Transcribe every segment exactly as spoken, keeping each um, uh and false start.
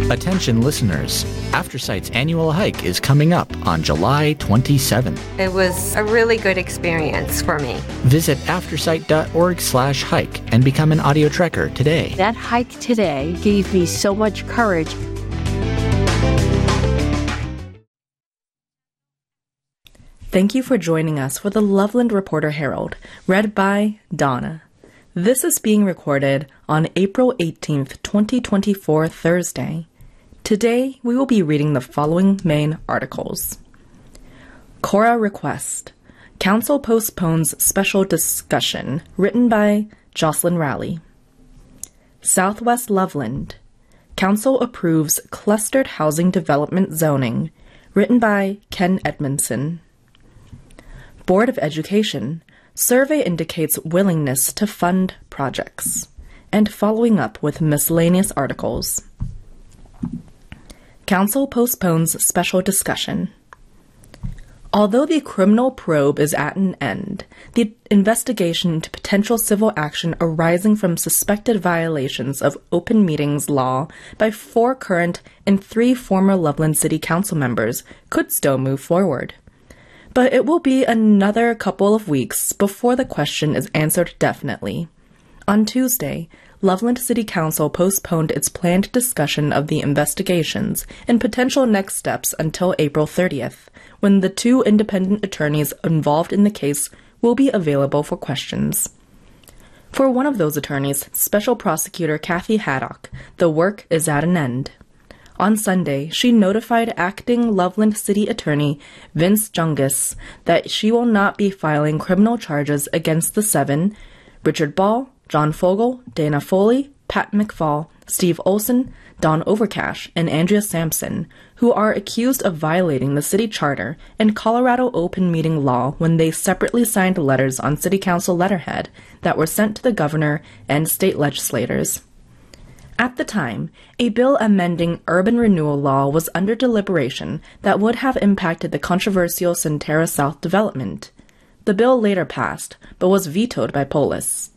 Attention listeners, Aftersight's annual hike is coming up on July twenty-seventh. It was a really good experience for me. Visit aftersight.org slash hike and become an audio trekker today. That hike today gave me so much courage. Thank you for joining us for the Loveland Reporter Herald, read by Donna. This is being recorded on April eighteenth, twenty twenty-four, Thursday. Today, we will be reading the following main articles. Cora request. Council postpones special discussion, written by Jocelyn Rowley. Southwest Loveland. Council approves clustered housing development zoning, written by Ken Edmondson. Board of Education. Survey indicates willingness to fund projects. And following up with miscellaneous articles. Council postpones special discussion. Although the criminal probe is at an end, the investigation into potential civil action arising from suspected violations of open meetings law by four current and three former Loveland City Council members could still move forward. But it will be another couple of weeks before the question is answered definitely. On Tuesday, Loveland City Council postponed its planned discussion of the investigations and potential next steps until April thirtieth, when the two independent attorneys involved in the case will be available for questions. For one of those attorneys, Special Prosecutor Kathy Haddock, the work is at an end. On Sunday, she notified acting Loveland City Attorney Vince Jungus that she will not be filing criminal charges against the seven, Richard Ball, John Fogel, Dana Foley, Pat McFall, Steve Olson, Don Overcash, and Andrea Sampson, who are accused of violating the city charter and Colorado open meeting law when they separately signed letters on city council letterhead that were sent to the governor and state legislators. At the time, a bill amending urban renewal law was under deliberation that would have impacted the controversial Centerra South development. The bill later passed, but was vetoed by Polis.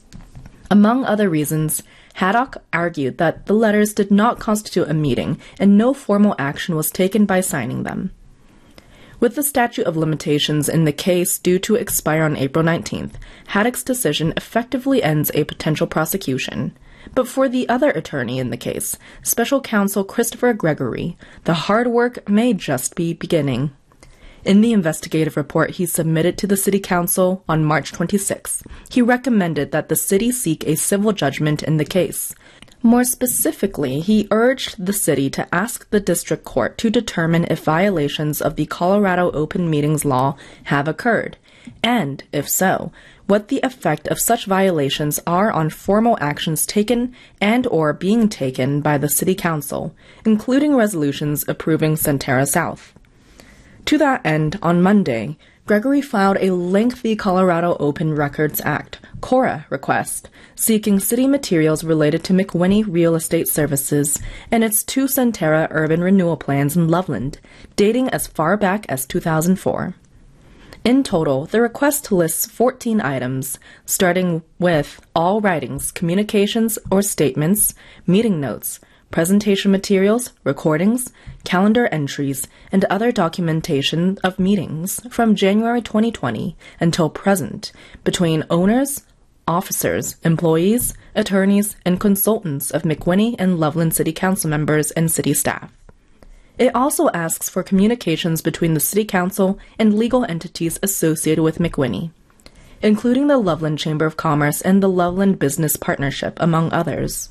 Among other reasons, Haddock argued that the letters did not constitute a meeting and no formal action was taken by signing them. With the statute of limitations in the case due to expire on April nineteenth, Haddock's decision effectively ends a potential prosecution. But for the other attorney in the case, Special Counsel Christopher Gregory, the hard work may just be beginning. In the investigative report he submitted to the City Council on March twenty-sixth, he recommended that the city seek a civil judgment in the case. More specifically, he urged the city to ask the district court to determine if violations of the Colorado Open Meetings Law have occurred, and, if so, what the effect of such violations are on formal actions taken and or being taken by the City Council, including resolutions approving Centerra South. To that end, on Monday, Gregory filed a lengthy Colorado Open Records Act, CORA, request, seeking city materials related to McWhinney Real Estate Services and its two Centerra urban renewal plans in Loveland, dating as far back as two thousand four. In total, the request lists fourteen items, starting with all writings, communications or statements, meeting notes, presentation materials, recordings, calendar entries, and other documentation of meetings from January twenty twenty until present between owners, officers, employees, attorneys, and consultants of McWhinney and Loveland City Council members and city staff. It also asks for communications between the City Council and legal entities associated with McWhinney, including the Loveland Chamber of Commerce and the Loveland Business Partnership, among others.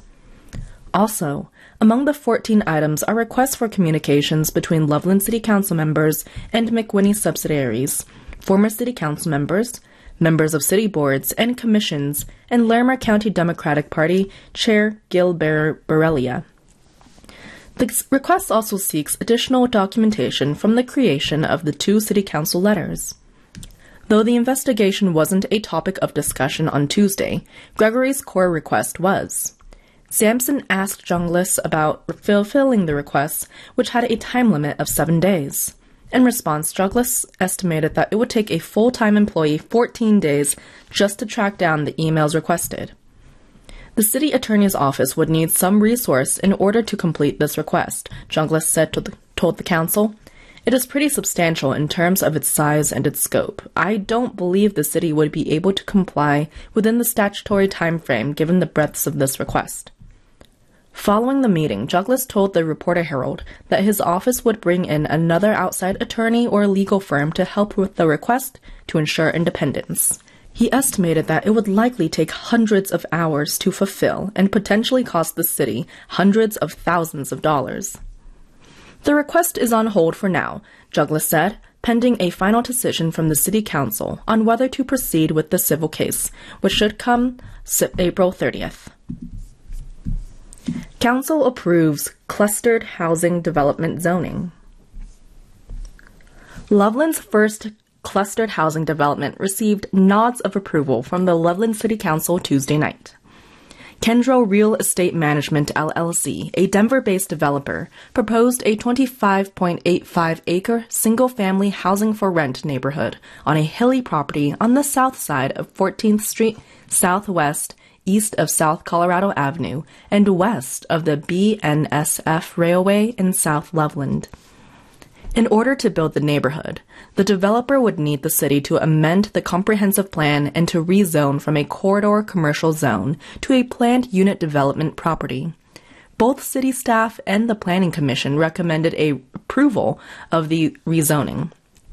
Also, among the fourteen items are requests for communications between Loveland City Council members and McWhinney subsidiaries, former City Council members, members of city boards and commissions, and Larimer County Democratic Party Chair Gil Bar- Barelia. The request also seeks additional documentation from the creation of the two City Council letters. Though the investigation wasn't a topic of discussion on Tuesday, Gregory's core request was. Sampson asked Jungless about fulfilling the request, which had a time limit of seven days. In response, Jungless estimated that it would take a full-time employee fourteen days just to track down the emails requested. The city attorney's office would need some resource in order to complete this request, Junglas said to the, told the council. It is pretty substantial in terms of its size and its scope. I don't believe the city would be able to comply within the statutory time frame given the breadth of this request. Following the meeting, Junglas told the Reporter Herald that his office would bring in another outside attorney or legal firm to help with the request to ensure independence. He estimated that it would likely take hundreds of hours to fulfill and potentially cost the city hundreds of thousands of dollars. The request is on hold for now, Junglas said, pending a final decision from the city council on whether to proceed with the civil case, which should come April thirtieth. Council approves clustered housing development zoning. Loveland's first clustered housing development received nods of approval from the Loveland City Council Tuesday night. Kendro Real Estate Management L L C, a Denver-based developer, proposed a twenty-five point eight five acre single-family housing for rent neighborhood on a hilly property on the south side of fourteenth Street Southwest, east of South Colorado Avenue, and west of the B N S F Railway in South Loveland. In order to build the neighborhood, the developer would need the city to amend the comprehensive plan and to rezone from a corridor commercial zone to a planned unit development property. Both city staff and the Planning Commission recommended a approval of the rezoning.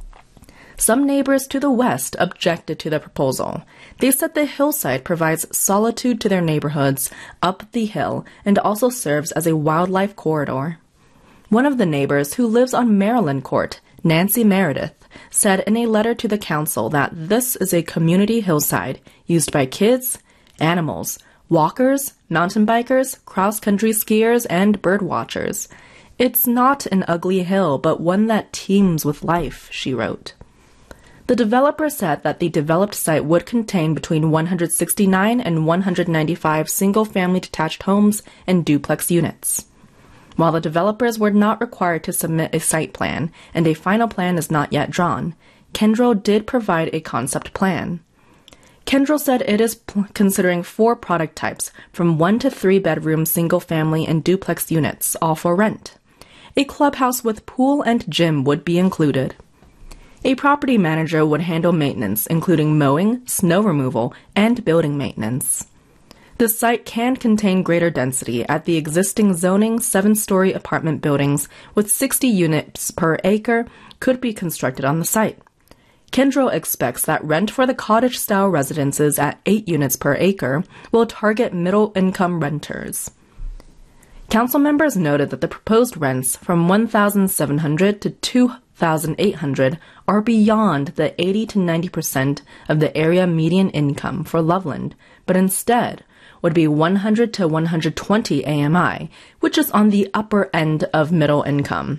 Some neighbors to the west objected to the proposal. They said the hillside provides solitude to their neighborhoods up the hill and also serves as a wildlife corridor. One of the neighbors who lives on Maryland Court, Nancy Meredith, said in a letter to the council that this is a community hillside used by kids, animals, walkers, mountain bikers, cross-country skiers, and bird watchers. It's not an ugly hill, but one that teems with life, she wrote. The developer said that the developed site would contain between one hundred sixty-nine and one hundred ninety-five single-family detached homes and duplex units. While the developers were not required to submit a site plan and a final plan is not yet drawn, Kendro did provide a concept plan. Kendro said it is p- considering four product types from one to three bedroom single-family and duplex units, all for rent. A clubhouse with pool and gym would be included. A property manager would handle maintenance, including mowing, snow removal, and building maintenance. The site can contain greater density at the existing zoning seven-story apartment buildings with sixty units per acre could be constructed on the site. Kendro expects that rent for the cottage-style residences at eight units per acre will target middle-income renters. Council members noted that the proposed rents from one thousand seven hundred dollars to two thousand eight hundred dollars are beyond the eighty to ninety percent of the area median income for Loveland, but instead would be one hundred to one hundred twenty A M I, which is on the upper end of middle income.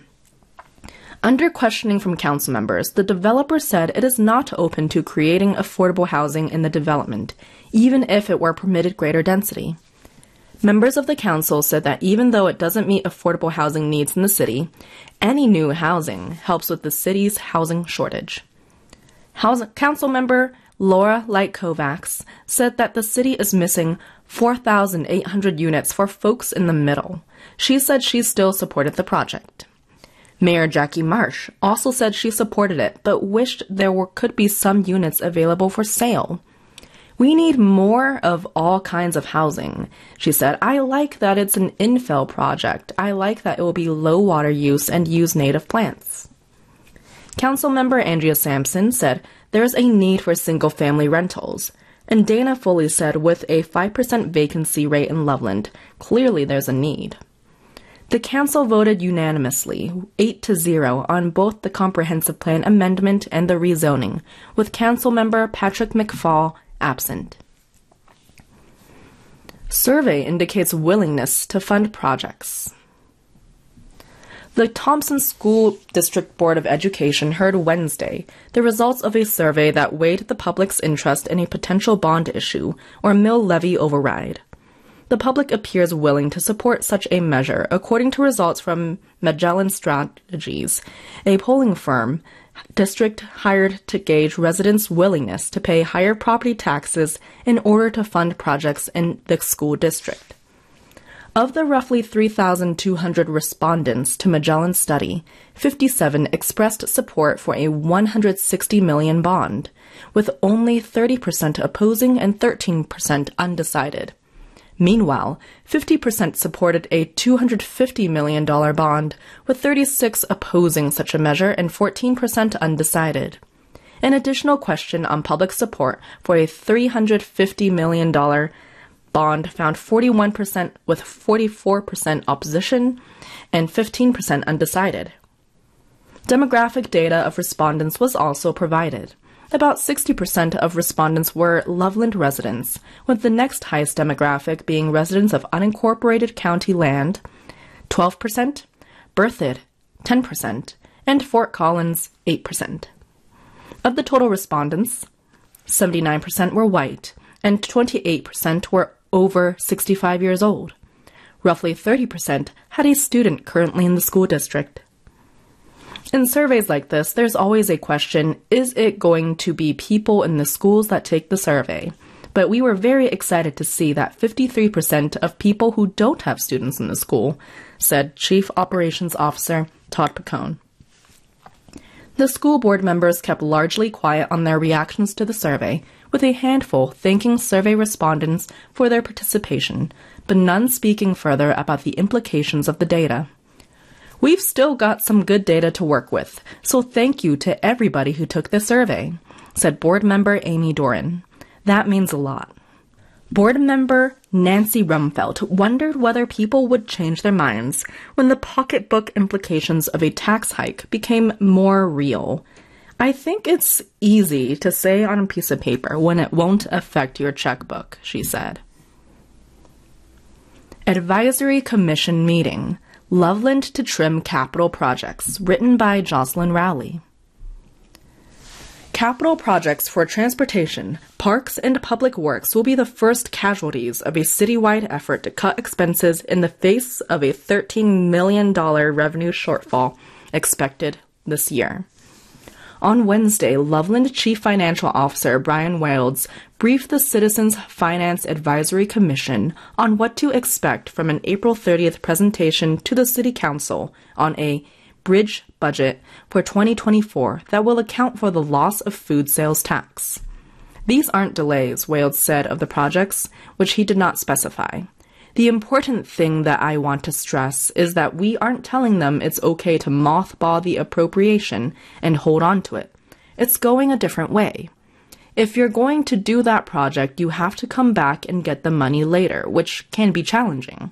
Under questioning from council members, the developer said it is not open to creating affordable housing in the development, even if it were permitted greater density. Members of the council said that even though it doesn't meet affordable housing needs in the city, any new housing helps with the city's housing shortage. House- council member Laura Light Kovacs said that the city is missing four thousand eight hundred units for folks in the middle. She said she still supported the project. Mayor Jackie Marsh also said she supported it, but wished there were, could be some units available for sale. We need more of all kinds of housing, she said. I like that it's an infill project. I like that it will be low water use and use native plants. Councilmember Andrea Sampson said there's a need for single-family rentals. And Dana Foley said with a five percent vacancy rate in Loveland, clearly there's a need. The council voted unanimously, eight to zero, on both the comprehensive plan amendment and the rezoning, with Councilmember Patrick McFall absent. Survey indicates willingness to fund projects. The Thompson School District Board of Education heard Wednesday the results of a survey that weighed the public's interest in a potential bond issue or mill levy override. The public appears willing to support such a measure, according to results from Magellan Strategies, a polling firm district hired to gauge residents' willingness to pay higher property taxes in order to fund projects in the school district. Of the roughly three thousand two hundred respondents to Magellan's study, fifty-seven expressed support for a one hundred sixty million dollars bond, with only thirty percent opposing and thirteen percent undecided. Meanwhile, fifty percent supported a two hundred fifty million dollars bond, with thirty-six opposing such a measure and fourteen percent undecided. An additional question on public support for a three hundred fifty million dollars bond found forty-one percent with forty-four percent opposition and fifteen percent undecided. Demographic data of respondents was also provided. About sixty percent of respondents were Loveland residents, with the next highest demographic being residents of unincorporated county land, twelve percent, Berthoud, ten percent, and Fort Collins, eight percent. Of the total respondents, seventy-nine percent were white, and twenty-eight percent were over sixty-five years old. Roughly thirty percent had a student currently in the school district. In surveys like this, there's always a question, is it going to be people in the schools that take the survey? But we were very excited to see that fifty-three percent of people who don't have students in the school, said Chief Operations Officer Todd Picone. The school board members kept largely quiet on their reactions to the survey, with a handful thanking survey respondents for their participation, but none speaking further about the implications of the data. We've still got some good data to work with, so thank you to everybody who took the survey, said board member Amy Doran. That means a lot. Board member Nancy Rumfeld wondered whether people would change their minds when the pocketbook implications of a tax hike became more real. I think it's easy to say on a piece of paper when it won't affect your checkbook, she said. Advisory Commission Meeting, Loveland to Trim Capital Projects, written by Jocelyn Rowley. Capital projects for transportation, parks, and public works will be the first casualties of a citywide effort to cut expenses in the face of a thirteen million dollars revenue shortfall expected this year. On Wednesday, Loveland Chief Financial Officer Brian Wilds briefed the Citizens Finance Advisory Commission on what to expect from an April thirtieth presentation to the City Council on a bridge budget for twenty twenty-four that will account for the loss of food sales tax. These aren't delays, Wilds said of the projects, which he did not specify. The important thing that I want to stress is that we aren't telling them it's okay to mothball the appropriation and hold on to it. It's going a different way. If you're going to do that project, you have to come back and get the money later, which can be challenging.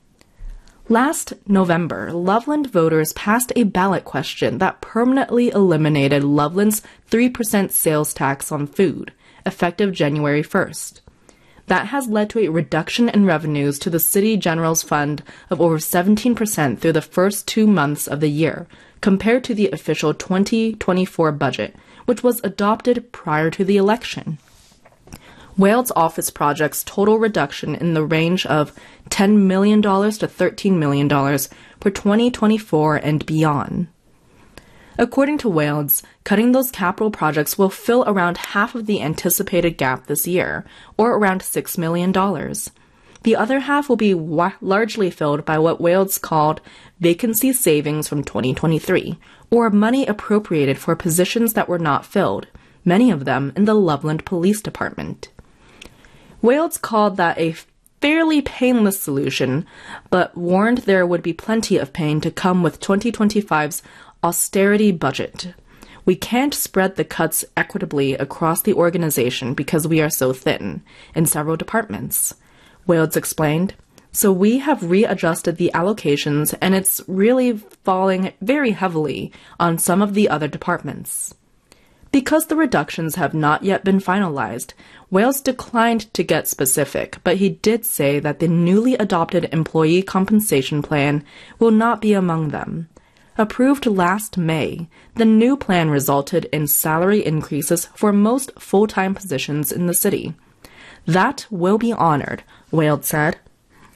Last November, Loveland voters passed a ballot question that permanently eliminated Loveland's three percent sales tax on food, effective January first. That has led to a reduction in revenues to the City General's Fund of over seventeen percent through the first two months of the year, compared to the official twenty twenty-four budget, which was adopted prior to the election. Wilds' office projects' total reduction in the range of ten million dollars to thirteen million dollars for twenty twenty-four and beyond. According to Wilds, cutting those capital projects will fill around half of the anticipated gap this year, or around six million dollars. The other half will be wa- largely filled by what Wilds called vacancy savings from twenty twenty-three, or money appropriated for positions that were not filled, many of them in the Loveland Police Department. Wilds called that a fairly painless solution, but warned there would be plenty of pain to come with twenty twenty-five's austerity budget. We can't spread the cuts equitably across the organization because we are so thin in several departments, Wilds explained. So we have readjusted the allocations, and it's really falling very heavily on some of the other departments. Because the reductions have not yet been finalized, Wilds declined to get specific, but he did say that the newly adopted employee compensation plan will not be among them. Approved last May, the new plan resulted in salary increases for most full-time positions in the city. That will be honored, Wilds said.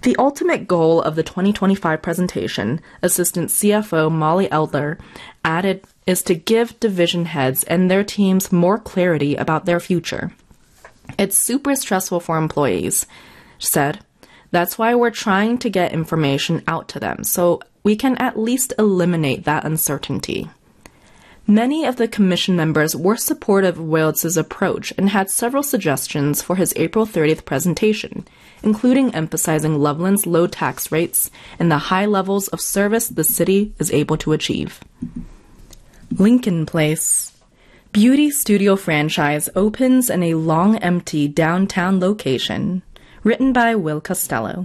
The ultimate goal of the twenty twenty-five presentation, Assistant C F O Molly Eldler added, is to give division heads and their teams more clarity about their future. It's super stressful for employees, she said. That's why we're trying to get information out to them, so we can at least eliminate that uncertainty. Many of the commission members were supportive of Wiltz's approach and had several suggestions for his April thirtieth presentation, including emphasizing Loveland's low tax rates and the high levels of service the city is able to achieve. Lincoln Place. Beauty studio franchise opens in a long-empty downtown location. Written by Will Costello.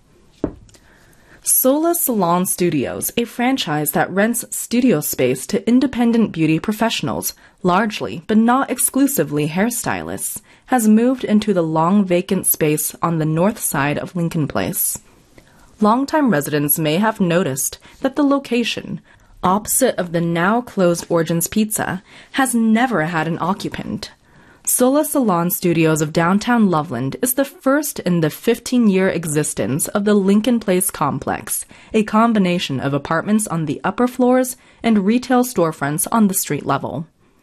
Sola Salon Studios, a franchise that rents studio space to independent beauty professionals, largely, but not exclusively hairstylists, has moved into the long vacant space on the north side of Lincoln Place. Longtime residents may have noticed that the location, opposite of the now-closed Origins Pizza, has never had an occupant. Sola Salon Studios of downtown Loveland is the first in the fifteen-year existence of the Lincoln Place complex, a combination of apartments on the upper floors and retail storefronts on the street level.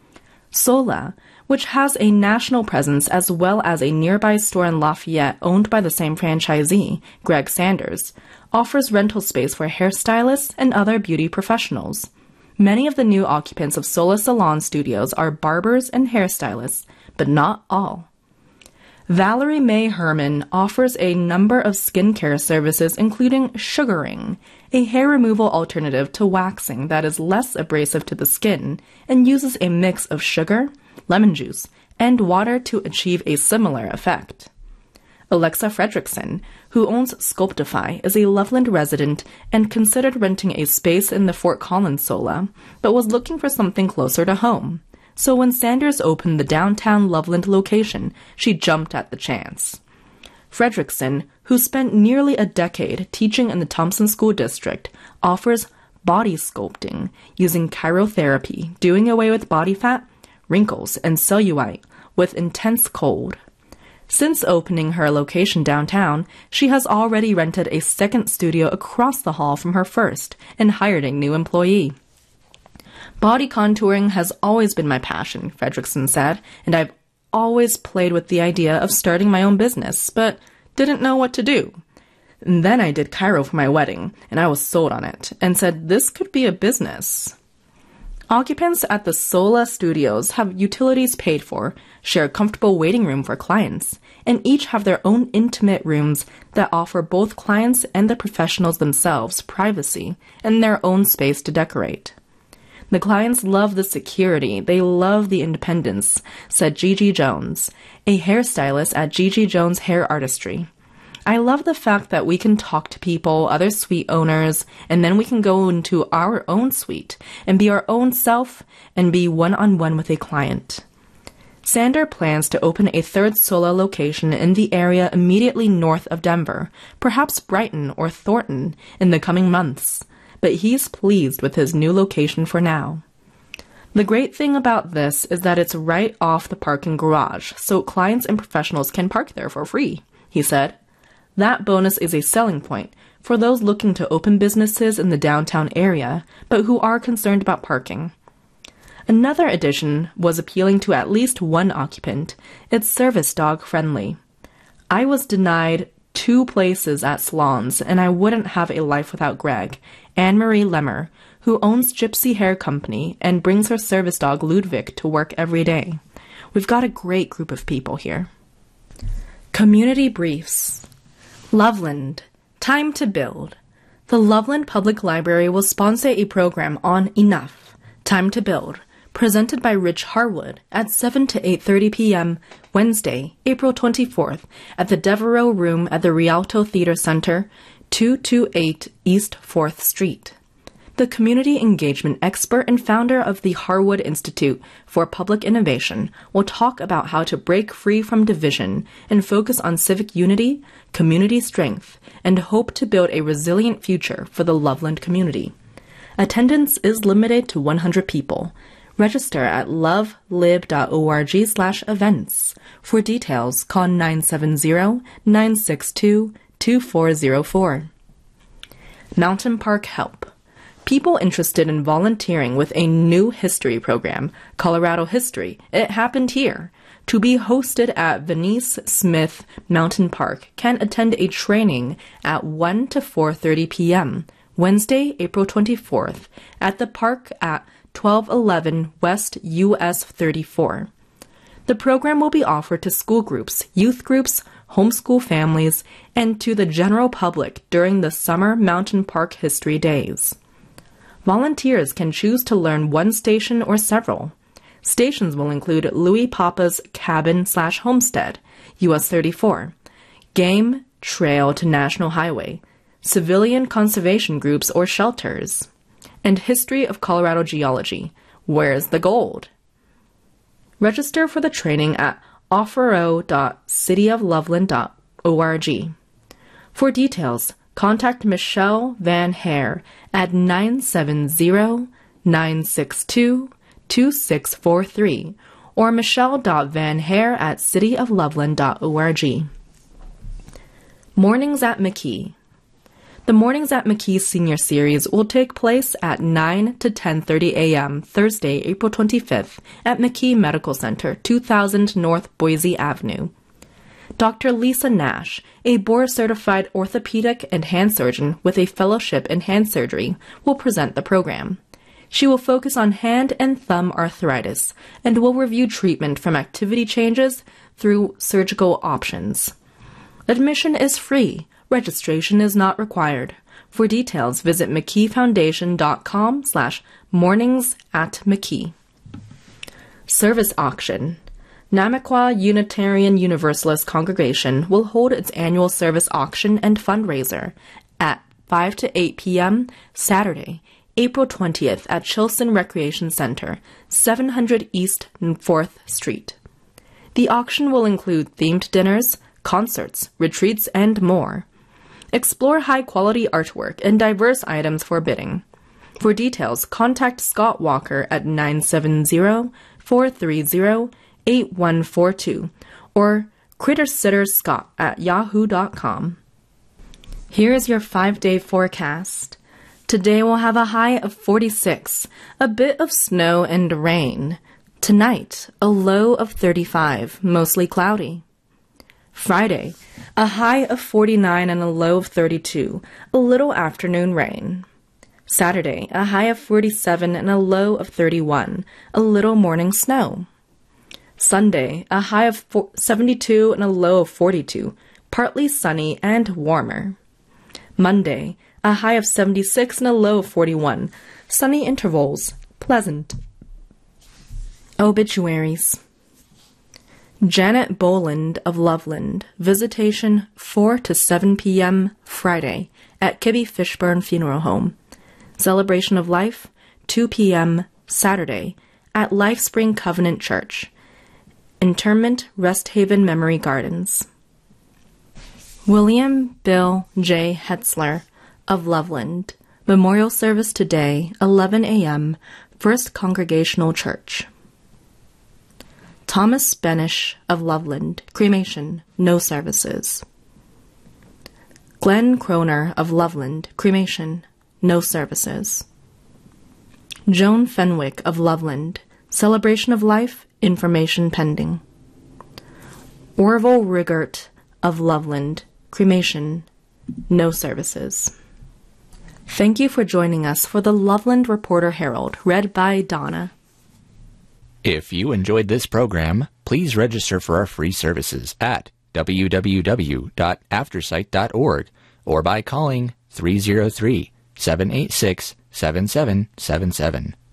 Sola, which has a national presence as well as a nearby store in Lafayette owned by the same franchisee, Greg Sanders, offers rental space for hairstylists and other beauty professionals. Many of the new occupants of Sola Salon Studios are barbers and hairstylists, but not all. Valerie Mae Herman offers a number of skincare services, including sugaring, a hair removal alternative to waxing that is less abrasive to the skin and uses a mix of sugar, lemon juice, and water to achieve a similar effect. Alexa Fredrickson, who owns Sculptify, is a Loveland resident and considered renting a space in the Fort Collins Sola, but was looking for something closer to home. So when Sanders opened the downtown Loveland location, she jumped at the chance. Fredrickson, who spent nearly a decade teaching in the Thompson School District, offers body sculpting using chirotherapy, doing away with body fat, wrinkles, and cellulite with intense cold. Since opening her location downtown, she has already rented a second studio across the hall from her first and hired a new employee. Body contouring has always been my passion, Fredrickson said, and I've always played with the idea of starting my own business, but didn't know what to do. And then I did chiro for my wedding, and I was sold on it, and said this could be a business. Occupants at the Sola Studios have utilities paid for, share a comfortable waiting room for clients, and each have their own intimate rooms that offer both clients and the professionals themselves privacy and their own space to decorate. The clients love the security, they love the independence, said Gigi Jones, a hairstylist at Gigi Jones Hair Artistry. I love the fact that we can talk to people, other suite owners, and then we can go into our own suite and be our own self and be one-on-one with a client. Sander plans to open a third Sola location in the area immediately north of Denver, perhaps Brighton or Thornton, in the coming months, but he's pleased with his new location for now. The great thing about this is that it's right off the parking garage, so clients and professionals can park there for free, he said. That bonus is a selling point for those looking to open businesses in the downtown area, but who are concerned about parking. Another addition was appealing to at least one occupant. It's service dog friendly. I was denied two places at salons, and I wouldn't have a life without Greg, Anne-Marie Lemmer, who owns Gypsy Hair Company and brings her service dog Ludwig to work every day. We've got a great group of people here. Community Briefs. Loveland. Time to Build. The Loveland Public Library will sponsor a program on Enough, Time to Build, presented by Rich Harwood at seven to eight thirty p.m. Wednesday, April twenty-fourth, at the Devereaux Room at the Rialto Theater Center, two twenty-eight East fourth Street. The community engagement expert and founder of the Harwood Institute for Public Innovation will talk about how to break free from division and focus on civic unity, community strength, and hope to build a resilient future for the Loveland community. Attendance is limited to one hundred people. Register at lovelib.org slash events. For details, call nine seven zero, nine six two, two two four zero four. Mountain Park Help. People interested in volunteering with a new history program, Colorado History, It Happened Here, to be hosted at Venice Smith Mountain Park, can attend a training at one to four thirty p.m. Wednesday, April twenty-fourth, at the park at twelve eleven West U S thirty-four. The program will be offered to school groups, youth groups, homeschool families, and to the general public during the Summer Mountain Park History Days. Volunteers can choose to learn one station or several. Stations will include Louis Papa's Cabin slash Homestead, U S thirty-four, Game Trail to National Highway, Civilian Conservation Groups or Shelters, and History of Colorado Geology, Where's the Gold? Register for the training at offero dot city of loveland dot org. For details, contact Michelle Van Hare at nine seven zero, nine six two, two six four three or michelle dot van hare at city of loveland dot org. Mornings at McKee. The Mornings at McKee Senior Series will take place at nine to ten thirty a.m. Thursday, April twenty-fifth at McKee Medical Center, two thousand North Boise Avenue. Doctor Lisa Nash, a board-certified orthopedic and hand surgeon with a fellowship in hand surgery, will present the program. She will focus on hand and thumb arthritis and will review treatment from activity changes through surgical options. Admission is free. Registration is not required. For details, visit mckeefoundation.com slash mornings at McKee. Service Auction. Namaquah Unitarian Universalist Congregation will hold its annual service auction and fundraiser at five to eight p.m. Saturday, April twentieth at Chilson Recreation Center, seven hundred East fourth Street. The auction will include themed dinners, concerts, retreats, and more. Explore high-quality artwork and diverse items for bidding. For details, contact Scott Walker at nine seven zero, four three zero, eight one four two or crittersitterscott at yahoo dot com. Here is your five-day forecast. Today we'll have a high of forty-six, a bit of snow and rain. Tonight, a low of thirty-five, mostly cloudy. Friday, a high of forty-nine and a low of thirty-two, a little afternoon rain. Saturday, a high of forty-seven and a low of thirty-one, a little morning snow. Sunday, a high of seventy-two and a low of forty-two, partly sunny and warmer. Monday, a high of seventy-six and a low of forty-one, sunny intervals, pleasant. Obituaries. Janet Boland of Loveland, visitation four to seven p.m. Friday at Kibbe Fishburne Funeral Home. Celebration of Life, two p.m. Saturday at Life Spring Covenant Church. Interment, Rest Haven Memory Gardens. William Bill J. Hetzler of Loveland, memorial service today, eleven a.m., First Congregational Church. Thomas Benish of Loveland, cremation, no services. Glenn Croner of Loveland, cremation, no services. Joan Fenwick of Loveland, celebration of life, information pending. Orville Rigert of Loveland, cremation, no services. Thank you for joining us for the Loveland Reporter Herald, read by Donna. If you enjoyed this program, please register for our free services at w w w dot aftersight dot org or by calling three oh three, seven eight six, seven seven seven seven.